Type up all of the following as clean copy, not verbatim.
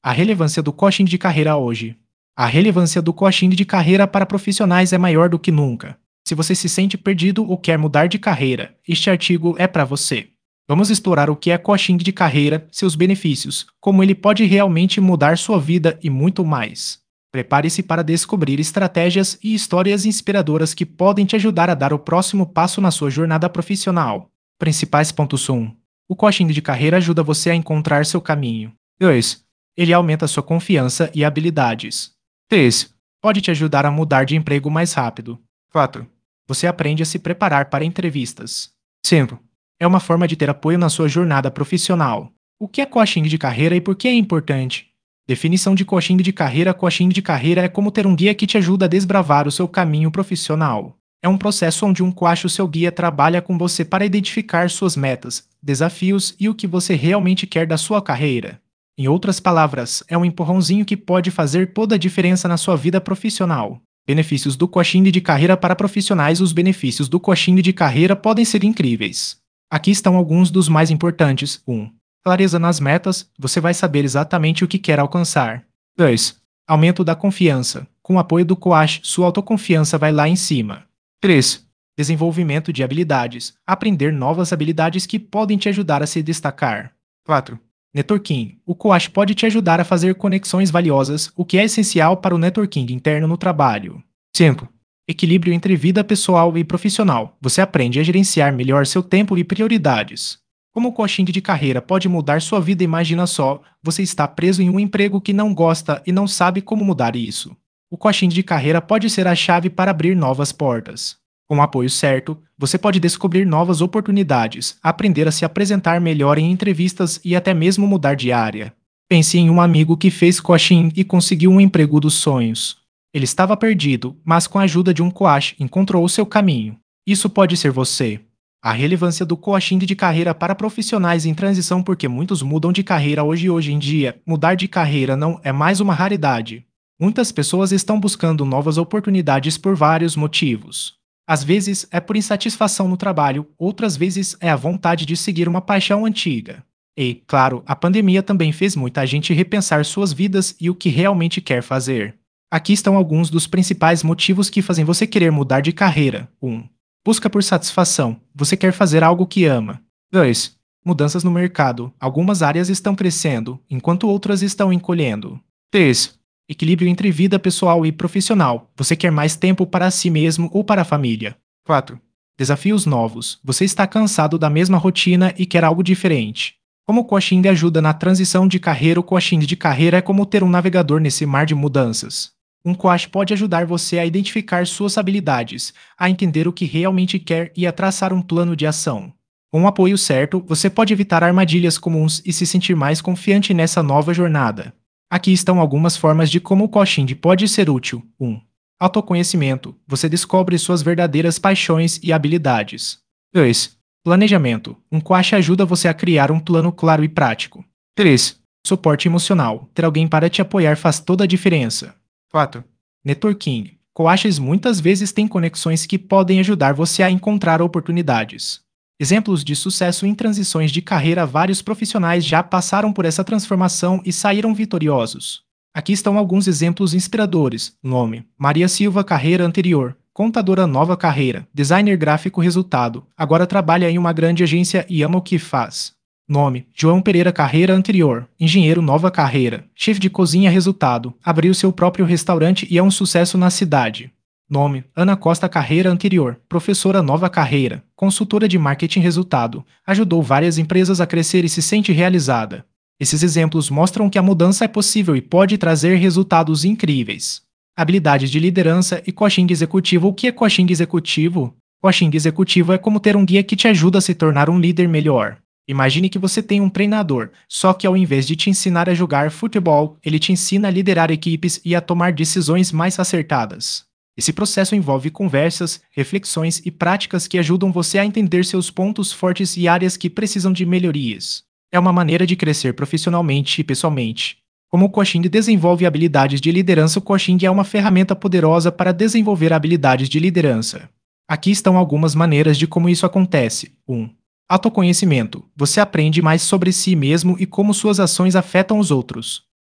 A relevância do coaching de carreira hoje. A relevância do coaching de carreira para profissionais é maior do que nunca. Se você se sente perdido ou quer mudar de carreira, este artigo é para você. Vamos explorar o que é coaching de carreira, seus benefícios, como ele pode realmente mudar sua vida e muito mais. Prepare-se para descobrir estratégias e histórias inspiradoras que podem te ajudar a dar o próximo passo na sua jornada profissional. Principais pontos 1. O coaching de carreira ajuda você a encontrar seu caminho. 2. Ele aumenta sua confiança e habilidades. 3. Pode te ajudar a mudar de emprego mais rápido. 4. Você aprende a se preparar para entrevistas. 5. É uma forma de ter apoio na sua jornada profissional. O que é coaching de carreira e por que é importante? Definição de coaching de carreira: coaching de carreira é como ter um guia que te ajuda a desbravar o seu caminho profissional. É um processo onde um coach, o seu guia, trabalha com você para identificar suas metas, desafios e o que você realmente quer da sua carreira. Em outras palavras, é um empurrãozinho que pode fazer toda a diferença na sua vida profissional. Benefícios do coaching de carreira para profissionais: os benefícios do coaching de carreira podem ser incríveis. Aqui estão alguns dos mais importantes. 1. Clareza nas metas: você vai saber exatamente o que quer alcançar. 2. Aumento da confiança: com o apoio do coach, sua autoconfiança vai lá em cima. 3. Desenvolvimento de habilidades: aprender novas habilidades que podem te ajudar a se destacar. 4. Networking: o coach pode te ajudar a fazer conexões valiosas, o que é essencial para o networking interno no trabalho. 5. Equilíbrio entre vida pessoal e profissional: você aprende a gerenciar melhor seu tempo e prioridades. Como o coaching de carreira pode mudar sua vida? Imagina só, você está preso em um emprego que não gosta e não sabe como mudar isso. O coaching de carreira pode ser a chave para abrir novas portas. Com o apoio certo, você pode descobrir novas oportunidades, aprender a se apresentar melhor em entrevistas e até mesmo mudar de área. Pense em um amigo que fez coaching e conseguiu um emprego dos sonhos. Ele estava perdido, mas com a ajuda de um coach encontrou o seu caminho. Isso pode ser você. A relevância do coaching de carreira para profissionais em transição: porque muitos mudam de carreira hoje em dia, mudar de carreira não é mais uma raridade. Muitas pessoas estão buscando novas oportunidades por vários motivos. Às vezes é por insatisfação no trabalho, outras vezes é a vontade de seguir uma paixão antiga. E, claro, a pandemia também fez muita gente repensar suas vidas e o que realmente quer fazer. Aqui estão alguns dos principais motivos que fazem você querer mudar de carreira. 1. Busca por satisfação: você quer fazer algo que ama. 2. Mudanças no mercado: algumas áreas estão crescendo, enquanto outras estão encolhendo. 3. Equilíbrio entre vida pessoal e profissional: você quer mais tempo para si mesmo ou para a família. 4. Desafios novos: você está cansado da mesma rotina e quer algo diferente. Como o coaching ajuda na transição de carreira? O coaching de carreira é como ter um navegador nesse mar de mudanças. Um coach pode ajudar você a identificar suas habilidades, a entender o que realmente quer e a traçar um plano de ação. Com o apoio certo, você pode evitar armadilhas comuns e se sentir mais confiante nessa nova jornada. Aqui estão algumas formas de como o coaching pode ser útil. 1. Autoconhecimento: você descobre suas verdadeiras paixões e habilidades. 2. Planejamento: um coach ajuda você a criar um plano claro e prático. 3. Suporte emocional: ter alguém para te apoiar faz toda a diferença. 4. Networking: coaches muitas vezes têm conexões que podem ajudar você a encontrar oportunidades. Exemplos de sucesso em transições de carreira: vários profissionais já passaram por essa transformação e saíram vitoriosos. Aqui estão alguns exemplos inspiradores. Nome: Maria Silva, carreira anterior, contadora, nova carreira, designer gráfico, resultado, agora trabalha em uma grande agência e ama o que faz. Nome: João Pereira, carreira anterior, engenheiro, nova carreira, chefe de cozinha, resultado, abriu seu próprio restaurante e é um sucesso na cidade. Nome: Ana Costa, carreira anterior, professora, nova carreira, consultora de marketing, resultado, ajudou várias empresas a crescer e se sente realizada. Esses exemplos mostram que a mudança é possível e pode trazer resultados incríveis. Habilidades de liderança e coaching executivo: o que é coaching executivo? Coaching executivo é como ter um guia que te ajuda a se tornar um líder melhor. Imagine que você tem um treinador, só que ao invés de te ensinar a jogar futebol, ele te ensina a liderar equipes e a tomar decisões mais acertadas. Esse processo envolve conversas, reflexões e práticas que ajudam você a entender seus pontos fortes e áreas que precisam de melhorias. É uma maneira de crescer profissionalmente e pessoalmente. Como o coaching desenvolve habilidades de liderança? O coaching é uma ferramenta poderosa para desenvolver habilidades de liderança. Aqui estão algumas maneiras de como isso acontece. 1. Autoconhecimento: você aprende mais sobre si mesmo e como suas ações afetam os outros.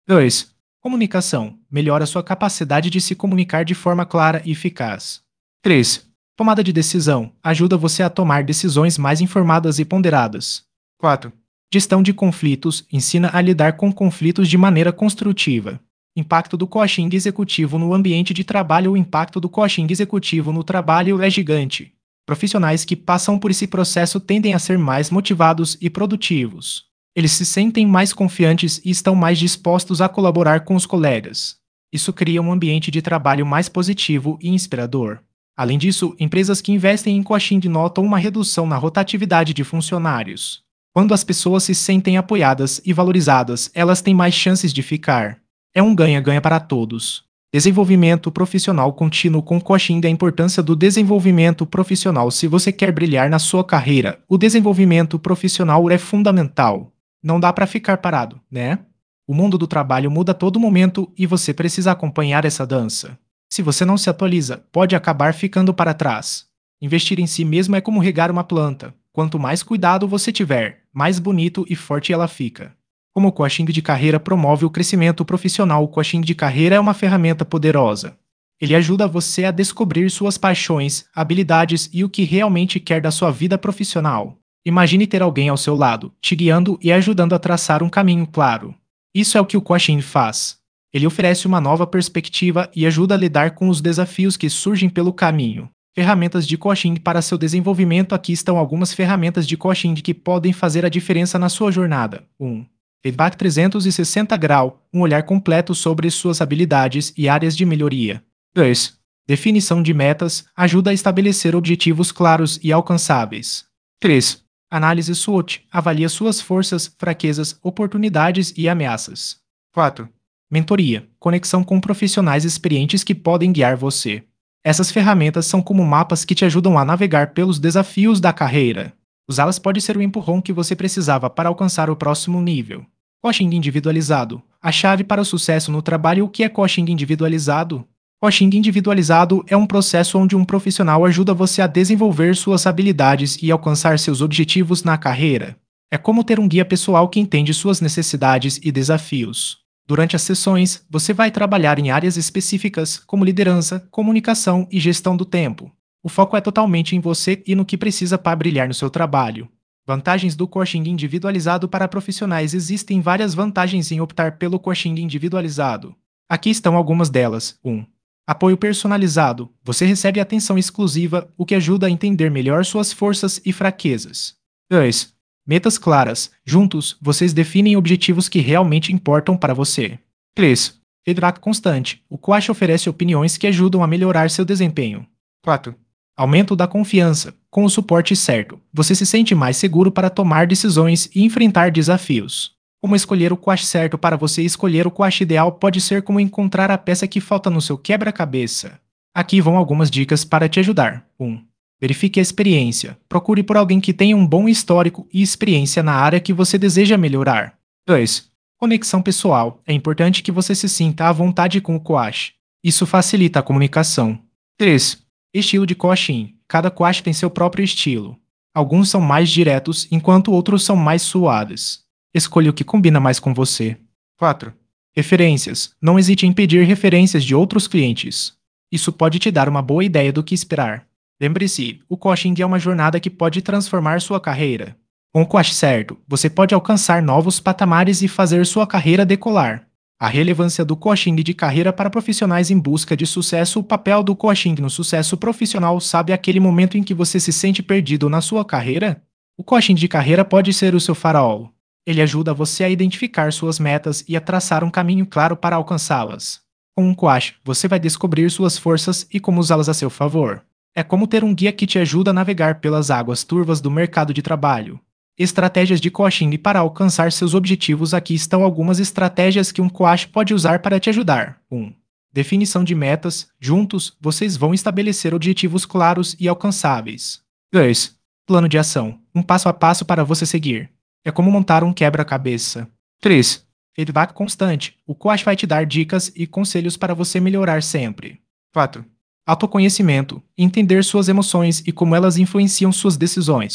2. Comunicação. Melhora sua capacidade de se comunicar de forma clara e eficaz. 3. Tomada de decisão. Ajuda você a tomar decisões mais informadas e ponderadas. 4. Gestão de conflitos. Ensina a lidar com conflitos de maneira construtiva. Impacto do coaching executivo no ambiente de trabalho. O impacto do coaching executivo no trabalho é gigante. Profissionais que passam por esse processo tendem a ser mais motivados e produtivos. Eles se sentem mais confiantes e estão mais dispostos a colaborar com os colegas. Isso cria um ambiente de trabalho mais positivo e inspirador. Além disso, empresas que investem em coaching notam uma redução na rotatividade de funcionários. Quando as pessoas se sentem apoiadas e valorizadas, elas têm mais chances de ficar. É um ganha-ganha para todos. Desenvolvimento profissional contínuo com coaching. A importância do desenvolvimento profissional. Se você quer brilhar na sua carreira, o desenvolvimento profissional é fundamental. Não dá para ficar parado, né? O mundo do trabalho muda a todo momento e você precisa acompanhar essa dança. Se você não se atualiza, pode acabar ficando para trás. Investir em si mesmo é como regar uma planta. Quanto mais cuidado você tiver, mais bonito e forte ela fica. Como o coaching de carreira promove o crescimento profissional, o coaching de carreira é uma ferramenta poderosa. Ele ajuda você a descobrir suas paixões, habilidades e o que realmente quer da sua vida profissional. Imagine ter alguém ao seu lado, te guiando e ajudando a traçar um caminho claro. Isso é o que o coaching faz. Ele oferece uma nova perspectiva e ajuda a lidar com os desafios que surgem pelo caminho. Ferramentas de coaching para seu desenvolvimento. Aqui estão algumas ferramentas de coaching que podem fazer a diferença na sua jornada. 1. Feedback 360 graus, um olhar completo sobre suas habilidades e áreas de melhoria. 2. Definição de metas, ajuda a estabelecer objetivos claros e alcançáveis. 3. Análise SWOT, avalia suas forças, fraquezas, oportunidades e ameaças. 4. Mentoria, conexão com profissionais experientes que podem guiar você. Essas ferramentas são como mapas que te ajudam a navegar pelos desafios da carreira. Usá-las pode ser o empurrão que você precisava para alcançar o próximo nível. Coaching individualizado, a chave para o sucesso no trabalho. O que é coaching individualizado? Coaching individualizado é um processo onde um profissional ajuda você a desenvolver suas habilidades e alcançar seus objetivos na carreira. É como ter um guia pessoal que entende suas necessidades e desafios. Durante as sessões, você vai trabalhar em áreas específicas, como liderança, comunicação e gestão do tempo. O foco é totalmente em você e no que precisa para brilhar no seu trabalho. Vantagens do coaching individualizado para profissionais. Existem várias vantagens em optar pelo coaching individualizado. Aqui estão algumas delas. 1. Apoio personalizado. Você recebe atenção exclusiva, o que ajuda a entender melhor suas forças e fraquezas. 2. Metas claras. Juntos, vocês definem objetivos que realmente importam para você. 3. Feedback constante. O coach oferece opiniões que ajudam a melhorar seu desempenho. 4. Aumento da confiança. Com o suporte certo, você se sente mais seguro para tomar decisões e enfrentar desafios. Como escolher o coach certo para você? Escolher o coach ideal pode ser como encontrar a peça que falta no seu quebra-cabeça. Aqui vão algumas dicas para te ajudar. 1. Verifique a experiência. Procure por alguém que tenha um bom histórico e experiência na área que você deseja melhorar. 2. Conexão pessoal. É importante que você se sinta à vontade com o coach. Isso facilita a comunicação. 3. Estilo de coaching. Cada coach tem seu próprio estilo. Alguns são mais diretos, enquanto outros são mais suaves. Escolha o que combina mais com você. 4. Referências. Não hesite em pedir referências de outros clientes. Isso pode te dar uma boa ideia do que esperar. Lembre-se, o coaching é uma jornada que pode transformar sua carreira. Com o coach certo, você pode alcançar novos patamares e fazer sua carreira decolar. A relevância do coaching de carreira para profissionais em busca de sucesso. O papel do coaching no sucesso profissional. Sabe aquele momento em que você se sente perdido na sua carreira? O coaching de carreira pode ser o seu farol. Ele ajuda você a identificar suas metas e a traçar um caminho claro para alcançá-las. Com um coach, você vai descobrir suas forças e como usá-las a seu favor. É como ter um guia que te ajuda a navegar pelas águas turvas do mercado de trabalho. Estratégias de coaching para alcançar seus objetivos. Aqui estão algumas estratégias que um coach pode usar para te ajudar. 1. Definição de metas. Juntos, vocês vão estabelecer objetivos claros e alcançáveis. 2. Plano de ação. Um passo a passo para você seguir. É como montar um quebra-cabeça. 3. Feedback constante. O coach vai te dar dicas e conselhos para você melhorar sempre. 4. Autoconhecimento. Entender suas emoções e como elas influenciam suas decisões.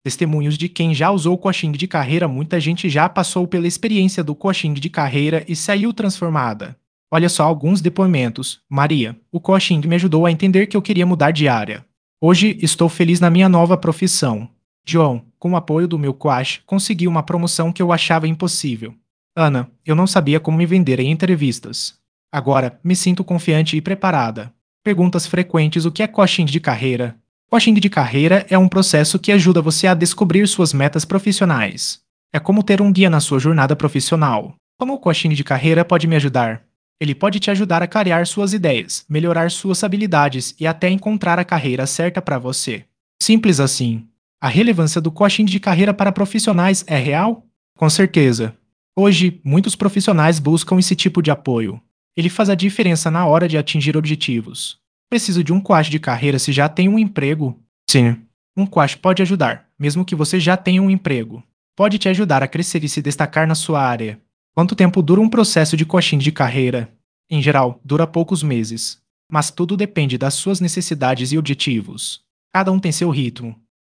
Testemunhos de quem já usou o coaching de carreira. Muita gente já passou pela experiência do coaching de carreira e saiu transformada. Olha só alguns depoimentos. Maria: o coaching me ajudou a entender que eu queria mudar de área. Hoje estou feliz na minha nova profissão. John: com o apoio do meu coach, consegui uma promoção que eu achava impossível. Ana: eu não sabia como me vender em entrevistas. Agora, me sinto confiante e preparada. Perguntas frequentes: o que é coaching de carreira? Coaching de carreira é um processo que ajuda você a descobrir suas metas profissionais. É como ter um guia na sua jornada profissional. Como o coaching de carreira pode me ajudar? Ele pode te ajudar a clarear suas ideias, melhorar suas habilidades e até encontrar a carreira certa para você. Simples assim. A relevância do coaching de carreira para profissionais é real? Com certeza. Hoje, muitos profissionais buscam esse tipo de apoio. Ele faz a diferença na hora de atingir objetivos. Preciso de um coach de carreira se já tem um emprego? Sim. Um coach pode ajudar, mesmo que você já tenha um emprego. Pode te ajudar a crescer e se destacar na sua área. Quanto tempo dura um processo de coaching de carreira? Em geral, dura poucos meses. Mas tudo depende das suas necessidades e objetivos. Cada um tem seu ritmo.